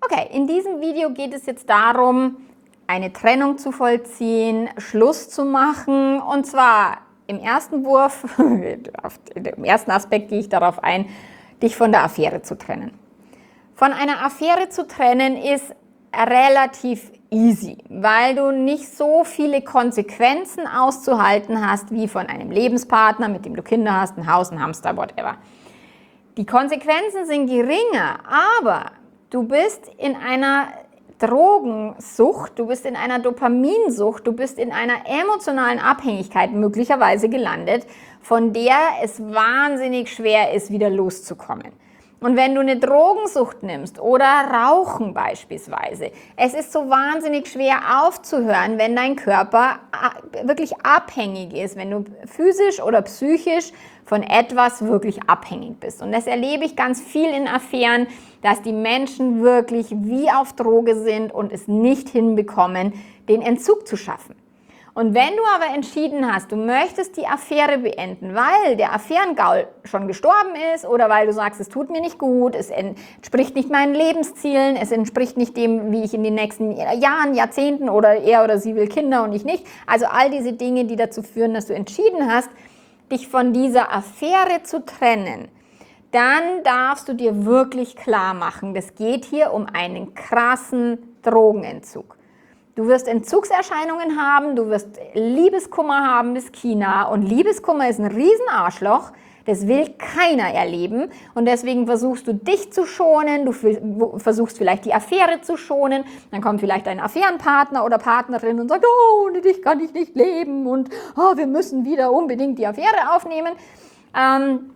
Okay, in diesem Video geht es jetzt darum, eine Trennung zu vollziehen, Schluss zu machen, und zwar im ersten Wurf, im ersten Aspekt gehe ich darauf ein, dich von der Affäre zu trennen. Von einer Affäre zu trennen ist relativ easy, weil du nicht so viele Konsequenzen auszuhalten hast wie von einem Lebenspartner, mit dem du Kinder hast, ein Haus, ein Hamster, whatever. Die Konsequenzen sind geringer, aber du bist in einer Drogensucht, du bist in einer Dopaminsucht, du bist in einer emotionalen Abhängigkeit möglicherweise gelandet, von der es wahnsinnig schwer ist, wieder loszukommen. Und wenn du eine Drogensucht nimmst oder Rauchen beispielsweise, es ist so wahnsinnig schwer aufzuhören, wenn dein Körper wirklich abhängig ist, wenn du physisch oder psychisch von etwas wirklich abhängig bist. Und das erlebe ich ganz viel in Affären, dass die Menschen wirklich wie auf Droge sind und es nicht hinbekommen, den Entzug zu schaffen. Und wenn du aber entschieden hast, du möchtest die Affäre beenden, weil der Affärengaul schon gestorben ist oder weil du sagst, es tut mir nicht gut, es entspricht nicht meinen Lebenszielen, es entspricht nicht dem, wie ich in den nächsten Jahren, Jahrzehnten oder er oder sie will Kinder und ich nicht. Also all diese Dinge, die dazu führen, dass du entschieden hast, dich von dieser Affäre zu trennen, dann darfst du dir wirklich klar machen, das geht hier um einen krassen Drogenentzug. Du wirst Entzugserscheinungen haben, du wirst Liebeskummer haben bis China, und Liebeskummer ist ein Riesenarschloch, das will keiner erleben, und deswegen versuchst du dich zu schonen, du versuchst vielleicht die Affäre zu schonen, dann kommt vielleicht ein Affärenpartner oder Partnerin und sagt, oh, ohne dich kann ich nicht leben und oh, wir müssen wieder unbedingt die Affäre aufnehmen. Dann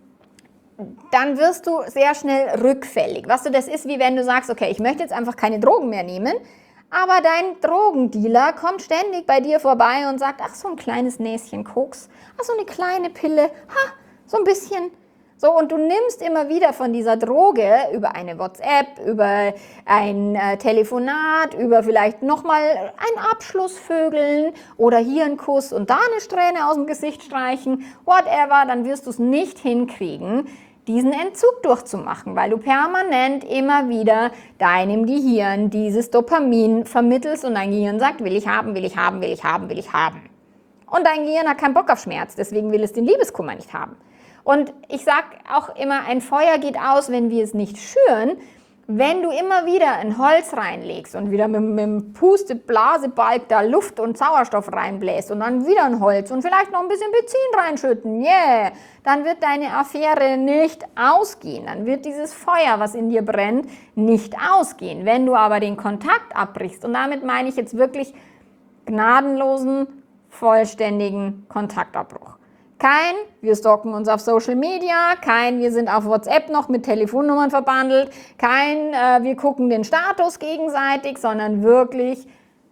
wirst du sehr schnell rückfällig. Was du, das ist, wie wenn du sagst, okay, ich möchte jetzt einfach keine Drogen mehr nehmen, aber dein Drogendealer kommt ständig bei dir vorbei und sagt, ach, so ein kleines Näschen Koks, ach, so eine kleine Pille, ha, so ein bisschen. So, und du nimmst immer wieder von dieser Droge über eine WhatsApp, über ein Telefonat, über vielleicht nochmal ein Abschlussvögeln oder hier einen Kuss und da eine Strähne aus dem Gesicht streichen, whatever, dann wirst du es nicht hinkriegen, diesen Entzug durchzumachen, weil du permanent immer wieder deinem Gehirn dieses Dopamin vermittelst und dein Gehirn sagt, will ich haben, will ich haben, will ich haben, will ich haben. Und dein Gehirn hat keinen Bock auf Schmerz, deswegen will es den Liebeskummer nicht haben. Und ich sage auch immer, ein Feuer geht aus, wenn wir es nicht schüren. Wenn du immer wieder ein Holz reinlegst und wieder mit dem Puste-Blasebalg da Luft und Sauerstoff reinbläst und dann wieder ein Holz und vielleicht noch ein bisschen Benzin reinschütten, yeah, dann wird deine Affäre nicht ausgehen. Dann wird dieses Feuer, was in dir brennt, nicht ausgehen. Wenn du aber den Kontakt abbrichst, und damit meine ich jetzt wirklich gnadenlosen, vollständigen Kontaktabbruch. Kein, wir stalken uns auf Social Media, kein, wir sind auf WhatsApp noch mit Telefonnummern verbandelt, kein, wir gucken den Status gegenseitig, sondern wirklich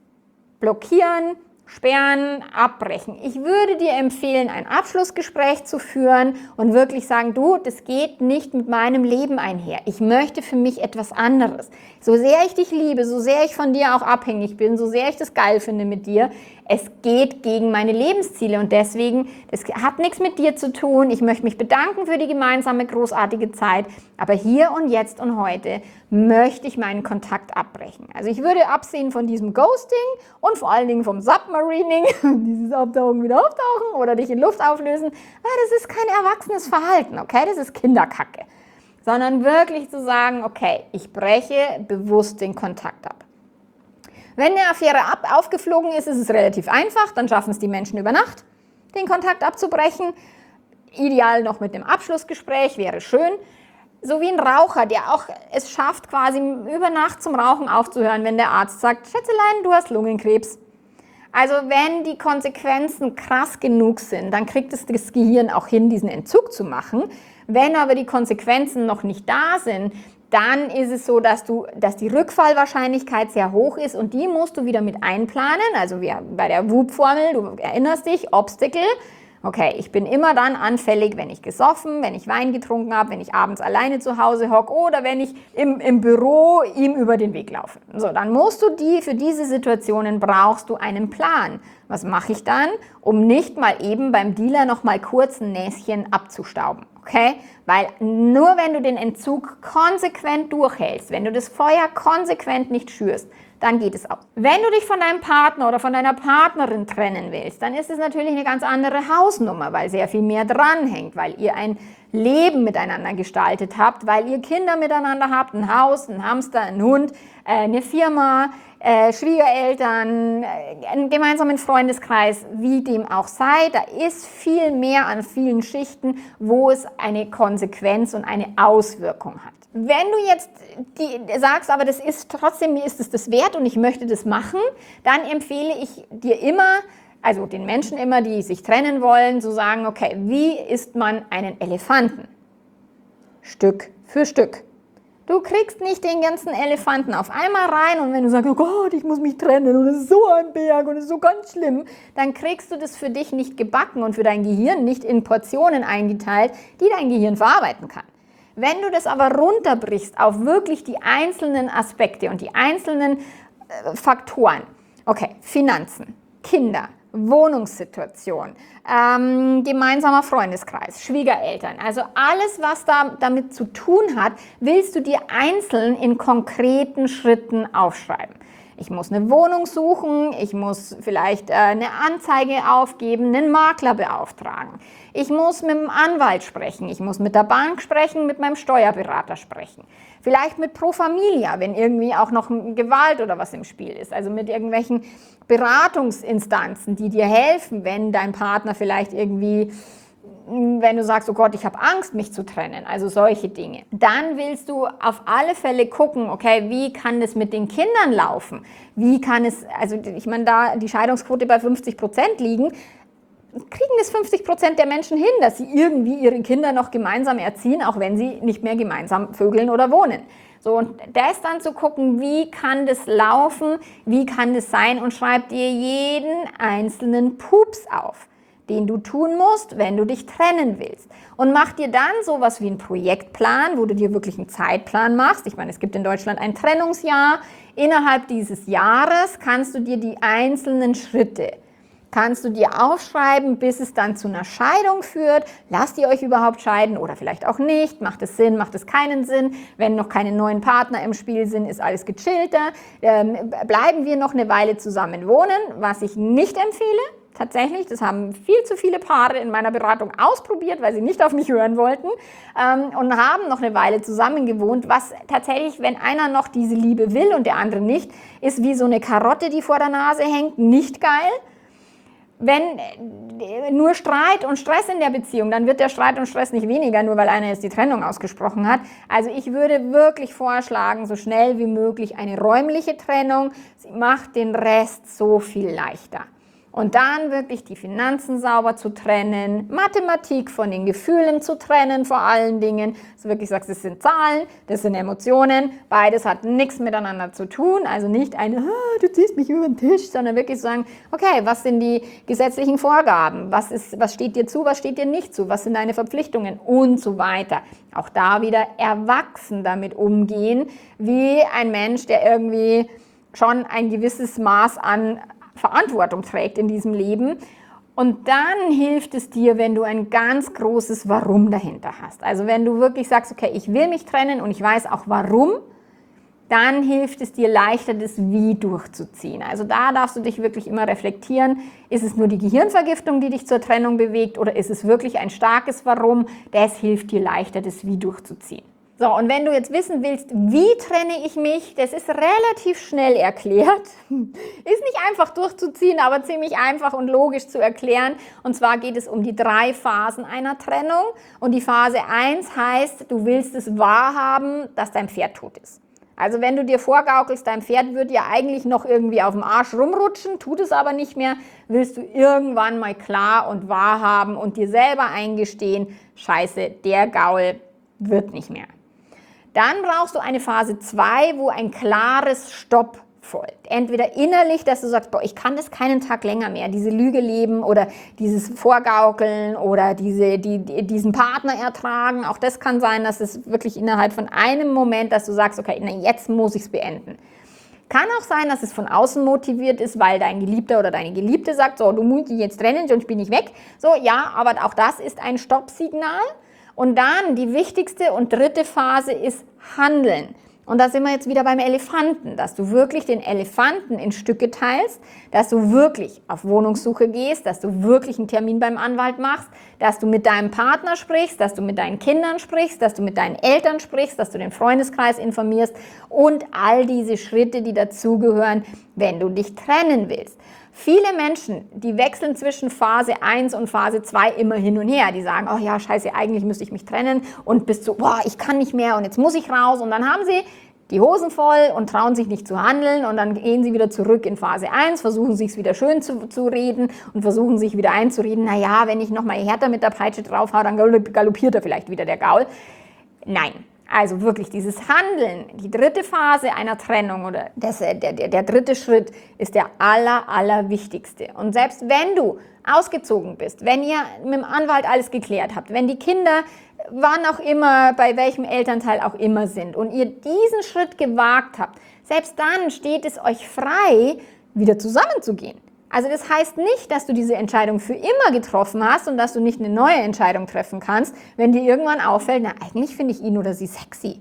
blockieren, sperren, abbrechen. Ich würde dir empfehlen, ein Abschlussgespräch zu führen und wirklich sagen, du, das geht nicht mit meinem Leben einher. Ich möchte für mich etwas anderes. So sehr ich dich liebe, so sehr ich von dir auch abhängig bin, so sehr ich das geil finde mit dir, es geht gegen meine Lebensziele, und deswegen, das hat nichts mit dir zu tun. Ich möchte mich bedanken für die gemeinsame großartige Zeit, aber hier und jetzt und heute möchte ich meinen Kontakt abbrechen. Also ich würde absehen von diesem Ghosting und vor allen Dingen vom Submarining, dieses Abtauchen wieder auftauchen oder dich in Luft auflösen, weil das ist kein erwachsenes Verhalten, okay? Das ist Kinderkacke. Sondern wirklich zu sagen, okay, ich breche bewusst den Kontakt ab. Wenn eine Affäre aufgeflogen ist, ist es relativ einfach, dann schaffen es die Menschen über Nacht, den Kontakt abzubrechen. Ideal noch mit einem Abschlussgespräch, wäre schön. So wie ein Raucher, der auch es schafft, quasi über Nacht zum Rauchen aufzuhören, wenn der Arzt sagt, Schätzelein, du hast Lungenkrebs. Also wenn die Konsequenzen krass genug sind, dann kriegt es das Gehirn auch hin, diesen Entzug zu machen. Wenn aber die Konsequenzen noch nicht da sind, dann ist es so, dass die Rückfallwahrscheinlichkeit sehr hoch ist, und die musst du wieder mit einplanen. Also wie bei der WUP-Formel, du erinnerst dich, Obstacle. Okay, ich bin immer dann anfällig, wenn ich gesoffen, wenn ich Wein getrunken habe, wenn ich abends alleine zu Hause hocke oder wenn ich im Büro ihm über den Weg laufe. So, dann musst du für diese Situationen brauchst du einen Plan. Was mache ich dann, um nicht mal eben beim Dealer noch mal kurz ein Näschen abzustauben? Okay? Weil nur wenn du den Entzug konsequent durchhältst, wenn du das Feuer konsequent nicht schürst, dann geht es aus. Wenn du dich von deinem Partner oder von deiner Partnerin trennen willst, dann ist es natürlich eine ganz andere Hausnummer, weil sehr viel mehr dranhängt, weil ihr ein Leben miteinander gestaltet habt, weil ihr Kinder miteinander habt, ein Haus, ein Hamster, ein Hund, eine Firma, Schwiegereltern, einen gemeinsamen Freundeskreis, wie dem auch sei. Da ist viel mehr an vielen Schichten, wo es eine Konsequenz und eine Auswirkung hat. Wenn du jetzt sagst, aber das ist trotzdem, mir ist es das wert und ich möchte das machen, dann empfehle ich dir immer, also den Menschen immer, die sich trennen wollen, zu sagen, okay, wie isst man einen Elefanten? Stück für Stück. Du kriegst nicht den ganzen Elefanten auf einmal rein und wenn du sagst, oh Gott, ich muss mich trennen und es ist so ein Berg und es ist so ganz schlimm, dann kriegst du das für dich nicht gebacken und für dein Gehirn nicht in Portionen eingeteilt, die dein Gehirn verarbeiten kann. Wenn du das aber runterbrichst auf wirklich die einzelnen Aspekte und die einzelnen Faktoren, okay, Finanzen, Kinder, Wohnungssituation, gemeinsamer Freundeskreis, Schwiegereltern, also alles, was damit zu tun hat, willst du dir einzeln in konkreten Schritten aufschreiben. Ich muss eine Wohnung suchen, ich muss vielleicht eine Anzeige aufgeben, einen Makler beauftragen. Ich muss mit dem Anwalt sprechen, ich muss mit der Bank sprechen, mit meinem Steuerberater sprechen. Vielleicht mit Pro Familia, wenn irgendwie auch noch Gewalt oder was im Spiel ist. Also mit irgendwelchen Beratungsinstanzen, die dir helfen, wenn dein Partner vielleicht irgendwie, wenn du sagst, oh Gott, ich habe Angst, mich zu trennen, also solche Dinge. Dann willst du auf alle Fälle gucken, okay, wie kann das mit den Kindern laufen? Wie kann es, also ich meine, da die Scheidungsquote bei 50% liegen, kriegen es 50% der Menschen hin, dass sie irgendwie ihre Kinder noch gemeinsam erziehen, auch wenn sie nicht mehr gemeinsam vögeln oder wohnen. So, und das dann zu gucken, wie kann das laufen, wie kann das sein und schreib dir jeden einzelnen Pups auf, den du tun musst, wenn du dich trennen willst. Und mach dir dann sowas wie einen Projektplan, wo du dir wirklich einen Zeitplan machst. Ich meine, es gibt in Deutschland ein Trennungsjahr. Innerhalb dieses Jahres kannst du dir die einzelnen Schritte kannst du dir aufschreiben, bis es dann zu einer Scheidung führt. Lasst ihr euch überhaupt scheiden oder vielleicht auch nicht? Macht es Sinn, macht es keinen Sinn? Wenn noch keine neuen Partner im Spiel sind, ist alles gechillter. Bleiben wir noch eine Weile zusammen wohnen, was ich nicht empfehle. Tatsächlich, das haben viel zu viele Paare in meiner Beratung ausprobiert, weil sie nicht auf mich hören wollten und haben noch eine Weile zusammen gewohnt, was tatsächlich, wenn einer noch diese Liebe will und der andere nicht, ist wie so eine Karotte, die vor der Nase hängt, nicht geil. Wenn nur Streit und Stress in der Beziehung, dann wird der Streit und Stress nicht weniger, nur weil einer jetzt die Trennung ausgesprochen hat. Also ich würde wirklich vorschlagen, so schnell wie möglich eine räumliche Trennung. Sie macht den Rest so viel leichter. Und dann wirklich die Finanzen sauber zu trennen, Mathematik von den Gefühlen zu trennen vor allen Dingen. Dass du wirklich sagst, das sind Zahlen, das sind Emotionen, beides hat nichts miteinander zu tun. Also nicht du ziehst mich über den Tisch, sondern wirklich sagen, okay, was sind die gesetzlichen Vorgaben? Was steht dir zu, was steht dir nicht zu? Was sind deine Verpflichtungen? Und so weiter. Auch da wieder erwachsen damit umgehen, wie ein Mensch, der irgendwie schon ein gewisses Maß an Verantwortung trägt in diesem Leben. Und dann hilft es dir, wenn du ein ganz großes Warum dahinter hast. Also wenn du wirklich sagst, okay, ich will mich trennen und ich weiß auch warum, dann hilft es dir leichter, das Wie durchzuziehen. Also da darfst du dich wirklich immer reflektieren, ist es nur die Gehirnvergiftung, die dich zur Trennung bewegt oder ist es wirklich ein starkes Warum? Das hilft dir leichter, das Wie durchzuziehen. So, und wenn du jetzt wissen willst, wie trenne ich mich, das ist relativ schnell erklärt. Ist nicht einfach durchzuziehen, aber ziemlich einfach und logisch zu erklären. Und zwar geht es um die 3 Phasen einer Trennung. Und die Phase 1 heißt, du willst es wahrhaben, dass dein Pferd tot ist. Also wenn du dir vorgaukelst, dein Pferd wird ja eigentlich noch irgendwie auf dem Arsch rumrutschen, tut es aber nicht mehr, willst du irgendwann mal klar und wahrhaben und dir selber eingestehen, scheiße, der Gaul wird nicht mehr. Dann brauchst du eine Phase 2, wo ein klares Stopp folgt. Entweder innerlich, dass du sagst, boah, ich kann das keinen Tag länger mehr, diese Lüge leben oder dieses Vorgaukeln oder diesen Partner ertragen. Auch das kann sein, dass es wirklich innerhalb von einem Moment, dass du sagst, okay, na, jetzt muss ich es beenden. Kann auch sein, dass es von außen motiviert ist, weil dein Geliebter oder deine Geliebte sagt, so, du musst dich jetzt trennen, sonst bin ich weg. So, ja, aber auch das ist ein Stoppsignal. Und dann die wichtigste und dritte Phase ist Handeln. Und da sind wir jetzt wieder beim Elefanten, dass du wirklich den Elefanten in Stücke teilst, dass du wirklich auf Wohnungssuche gehst, dass du wirklich einen Termin beim Anwalt machst, dass du mit deinem Partner sprichst, dass du mit deinen Kindern sprichst, dass du mit deinen Eltern sprichst, dass du den Freundeskreis informierst und all diese Schritte, die dazugehören, wenn du dich trennen willst. Viele Menschen, die wechseln zwischen Phase 1 und Phase 2 immer hin und her. Die sagen, oh ja, scheiße, eigentlich müsste ich mich trennen und bis zu, boah, ich kann nicht mehr und jetzt muss ich raus. Und dann haben sie die Hosen voll und trauen sich nicht zu handeln und dann gehen sie wieder zurück in Phase 1, versuchen sich wieder schön zu reden und versuchen sich wieder einzureden, naja, wenn ich nochmal härter mit der Peitsche draufhaue, dann galoppiert er vielleicht wieder der Gaul. Nein. Also wirklich dieses Handeln, die dritte Phase einer Trennung oder der dritte Schritt ist der allerwichtigste. Und selbst wenn du ausgezogen bist, wenn ihr mit dem Anwalt alles geklärt habt, wenn die Kinder wann auch immer, bei welchem Elternteil auch immer sind und ihr diesen Schritt gewagt habt, selbst dann steht es euch frei, wieder zusammenzugehen. Also das heißt nicht, dass du diese Entscheidung für immer getroffen hast und dass du nicht eine neue Entscheidung treffen kannst, wenn dir irgendwann auffällt, na eigentlich finde ich ihn oder sie sexy.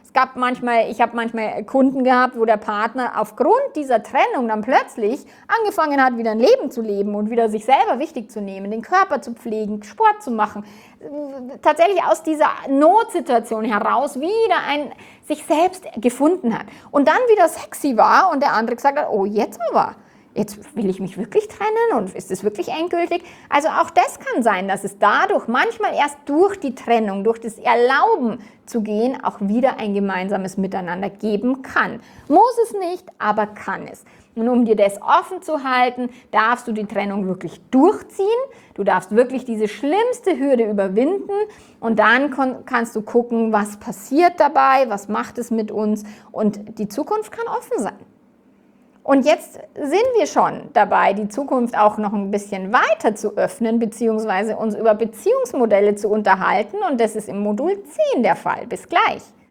Ich habe manchmal Kunden gehabt, wo der Partner aufgrund dieser Trennung dann plötzlich angefangen hat, wieder ein Leben zu leben und wieder sich selber wichtig zu nehmen, den Körper zu pflegen, Sport zu machen, tatsächlich aus dieser Notsituation heraus wieder sich selbst gefunden hat und dann wieder sexy war und der andere gesagt hat, oh jetzt aber. Jetzt will ich mich wirklich trennen und ist es wirklich endgültig? Also auch das kann sein, dass es dadurch manchmal erst durch die Trennung, durch das Erlauben zu gehen, auch wieder ein gemeinsames Miteinander geben kann. Muss es nicht, aber kann es. Und um dir das offen zu halten, darfst du die Trennung wirklich durchziehen. Du darfst wirklich diese schlimmste Hürde überwinden und dann kannst du gucken, was passiert dabei, was macht es mit uns und die Zukunft kann offen sein. Und jetzt sind wir schon dabei, die Zukunft auch noch ein bisschen weiter zu öffnen, beziehungsweise uns über Beziehungsmodelle zu unterhalten. Und das ist im Modul 10 der Fall. Bis gleich.